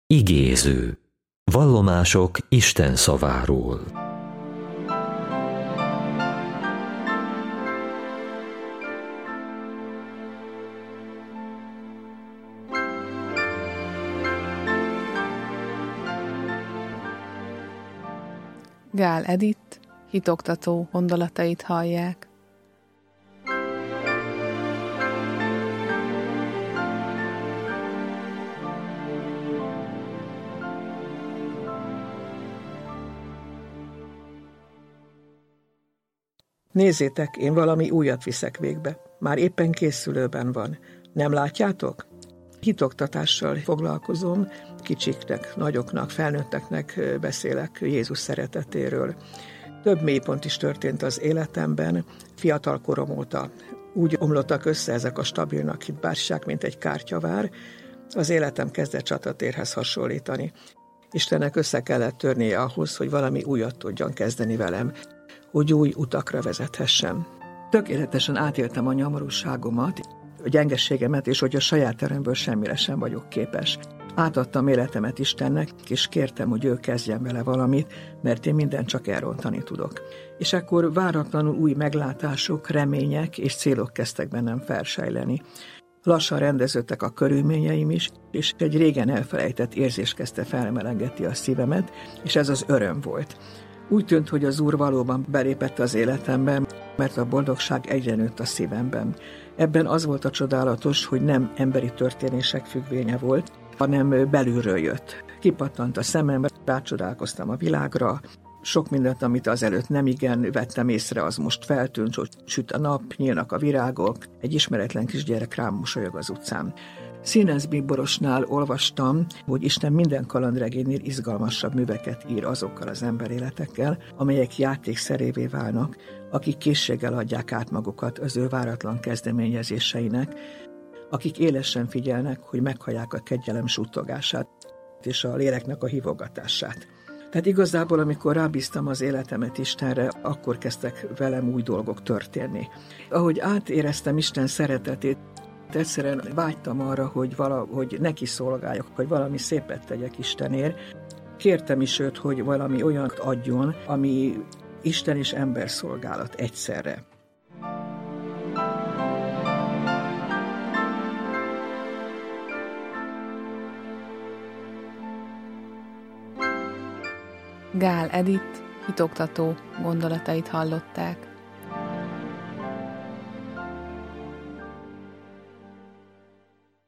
Igéző. Vallomások Isten szaváról. Gál Edith hitoktató gondolatait hallják. Nézzétek, én valami újat viszek végbe. Már éppen készülőben van. Nem látjátok? Hitoktatással foglalkozom, kicsiknek, nagyoknak, felnőtteknek beszélek Jézus szeretetéről. Több mélypont is történt az életemben, fiatal korom óta. Úgy omlottak össze ezek a stabilnak hitt bárság, mint egy kártyavár. Az életem kezdett csatatérhez hasonlítani. Istennek össze kellett törnie ahhoz, hogy valami újat tudjon kezdeni velem, hogy új utakra vezethessem. Tökéletesen átéltem a nyomorúságomat, a gyengeségemet, és hogy a saját erőmből semmire sem vagyok képes. Átadtam életemet Istennek, és kértem, hogy ő kezdjen vele valamit, mert én mindent csak elrontani tudok. És akkor váratlanul új meglátások, remények és célok kezdtek bennem felsejleni. Lassan rendeződtek a körülményeim is, és egy régen elfelejtett érzés kezdte felmeleggetni a szívemet, és ez az öröm volt. Úgy tűnt, hogy az Úr valóban belépett az életemben, mert a boldogság egyre nőtt a szívemben. Ebben az volt a csodálatos, hogy nem emberi történések függvénye volt, hanem belülről jött. Kipattant a szemembe, rácsodálkoztam a világra, sok mindent, amit azelőtt nem igen vettem észre, az most feltűnt, hogy süt a nap, nyílnak a virágok, egy ismeretlen kisgyerek rám mosolyog az utcán. Színes bíborosnál olvastam, hogy Isten minden kalandregénynél izgalmasabb műveket ír azokkal az emberéletekkel, amelyek játékszerévé válnak, akik készséggel adják át magukat az ő váratlan kezdeményezéseinek, akik élesen figyelnek, hogy meghallják a kegyelem suttogását és a léleknek a hívogatását. Tehát igazából, amikor rábíztam az életemet Istenre, akkor kezdtek velem új dolgok történni. Ahogy átéreztem Isten szeretetét, egyszerűen vágytam arra, hogy neki szolgáljak, hogy valami szépet tegyek Istenért. Kértem is őt, hogy valami olyat adjon, ami Isten és ember szolgálat egyszerre. Gál Edith hitoktató gondolatait hallották.